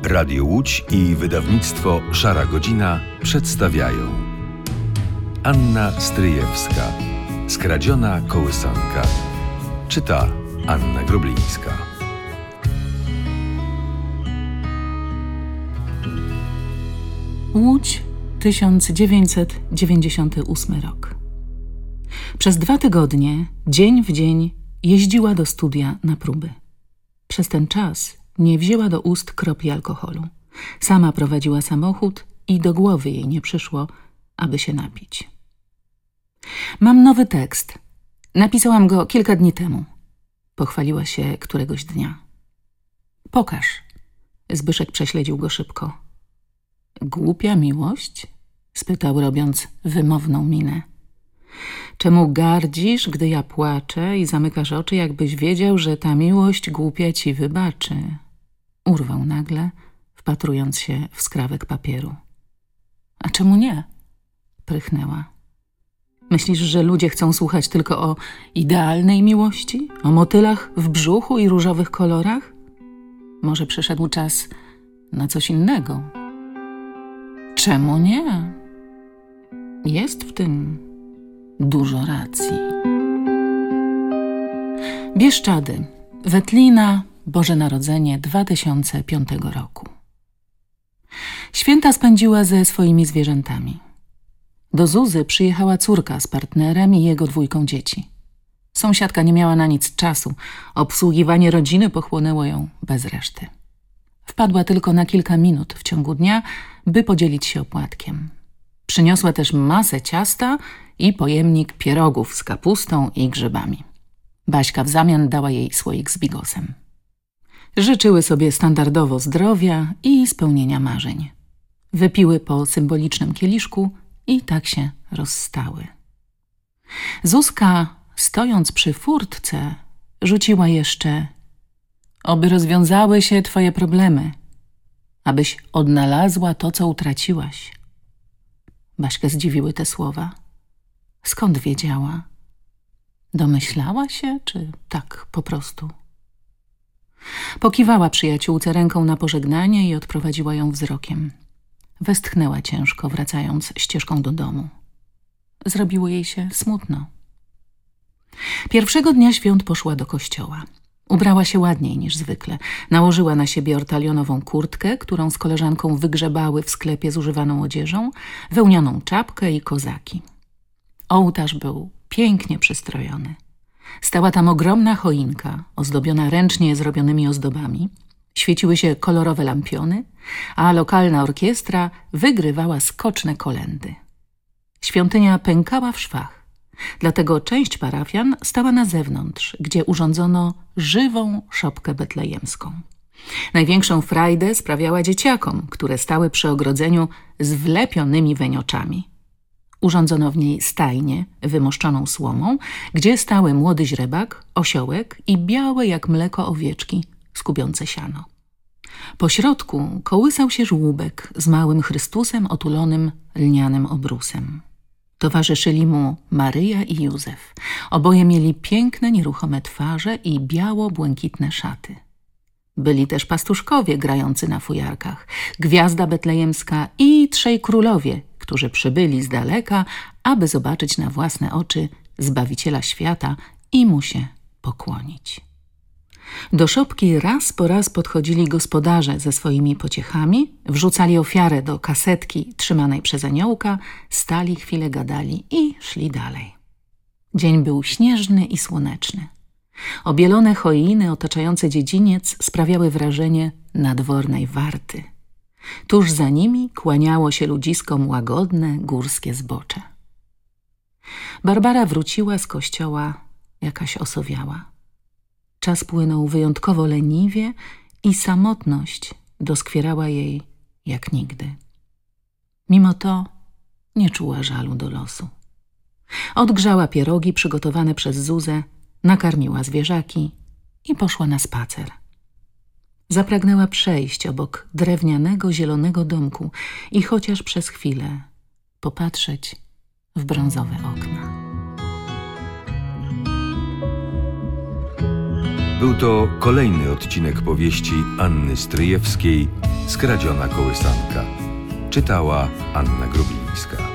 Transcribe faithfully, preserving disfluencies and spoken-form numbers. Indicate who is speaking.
Speaker 1: Radio Łódź i wydawnictwo Szara Godzina przedstawiają Anna Stryjewska. Skradziona kołysanka. Czyta Anna Groblińska.
Speaker 2: Łódź, tysiąc dziewięćset dziewięćdziesiąty ósmy rok. Przez dwa tygodnie, dzień w dzień, jeździła do studia na próby. Przez ten czas nie wzięła do ust kropli alkoholu. Sama prowadziła samochód i do głowy jej nie przyszło, aby się napić. Mam nowy tekst. Napisałam go kilka dni temu. Pochwaliła się któregoś dnia. Pokaż. Zbyszek prześledził go szybko. Głupia miłość? Spytał, robiąc wymowną minę. Czemu gardzisz, gdy ja płaczę i zamykasz oczy, jakbyś wiedział, że ta miłość głupia ci wybaczy? Urwał nagle, wpatrując się w skrawek papieru. A czemu nie? Prychnęła. Myślisz, że ludzie chcą słuchać tylko o idealnej miłości? O motylach w brzuchu i różowych kolorach? Może przyszedł czas na coś innego? Czemu nie? Jest w tym dużo racji. Bieszczady, Wetlina, Boże Narodzenie dwa tysiące piątego roku. Święta spędziła ze swoimi zwierzętami. Do Zuzy przyjechała córka z partnerem i jego dwójką dzieci. Sąsiadka nie miała na nic czasu. Obsługiwanie rodziny pochłonęło ją bez reszty. Wpadła tylko na kilka minut w ciągu dnia, by podzielić się opłatkiem. Przyniosła też masę ciasta i pojemnik pierogów z kapustą i grzybami. Baśka w zamian dała jej słoik z bigosem. Życzyły sobie standardowo zdrowia i spełnienia marzeń. Wypiły po symbolicznym kieliszku i tak się rozstały. Zuzka, stojąc przy furtce, rzuciła jeszcze: oby rozwiązały się twoje problemy, abyś odnalazła to, co utraciłaś. Baśkę zdziwiły te słowa. Skąd wiedziała? Domyślała się, czy tak po prostu? Pokiwała przyjaciółce ręką na pożegnanie i odprowadziła ją wzrokiem. Westchnęła ciężko, wracając ścieżką do domu. Zrobiło jej się smutno. Pierwszego dnia świąt poszła do kościoła. Ubrała się ładniej niż zwykle. Nałożyła na siebie ortalionową kurtkę, którą z koleżanką wygrzebały w sklepie z używaną odzieżą, wełnianą czapkę i kozaki. Ołtarz był pięknie przystrojony. Stała tam ogromna choinka, ozdobiona ręcznie zrobionymi ozdobami. Świeciły się kolorowe lampiony, a lokalna orkiestra wygrywała skoczne kolędy. Świątynia pękała w szwach. Dlatego część parafian stała na zewnątrz, gdzie urządzono żywą szopkę betlejemską. Największą frajdę sprawiała dzieciakom, które stały przy ogrodzeniu z wlepionymi wenioczami. Urządzono w niej stajnię wymoszczoną słomą, gdzie stały młody źrebak, osiołek i białe jak mleko owieczki skubiące siano. Po środku kołysał się żłóbek z małym Chrystusem otulonym lnianym obrusem. Towarzyszyli mu Maryja i Józef. Oboje mieli piękne, nieruchome twarze i biało-błękitne szaty. Byli też pastuszkowie grający na fujarkach, gwiazda betlejemska i trzej królowie, którzy przybyli z daleka, aby zobaczyć na własne oczy Zbawiciela świata i mu się pokłonić. Do szopki raz po raz podchodzili gospodarze ze swoimi pociechami, wrzucali ofiarę do kasetki trzymanej przez aniołka, stali chwilę, gadali i szli dalej. Dzień był śnieżny i słoneczny. Obielone choiny otaczające dziedziniec sprawiały wrażenie nadwornej warty. Tuż za nimi kłaniało się ludziskom łagodne, górskie zbocze. Barbara wróciła z kościoła jakaś osowiała. Czas płynął wyjątkowo leniwie i samotność doskwierała jej jak nigdy. Mimo to nie czuła żalu do losu. Odgrzała pierogi przygotowane przez Zuzę, nakarmiła zwierzaki i poszła na spacer. Zapragnęła przejść obok drewnianego, zielonego domku i chociaż przez chwilę popatrzeć w brązowe okna.
Speaker 1: Był to kolejny odcinek powieści Anny Stryjewskiej Skradziona kołysanka. Czytała Anna Grubińska.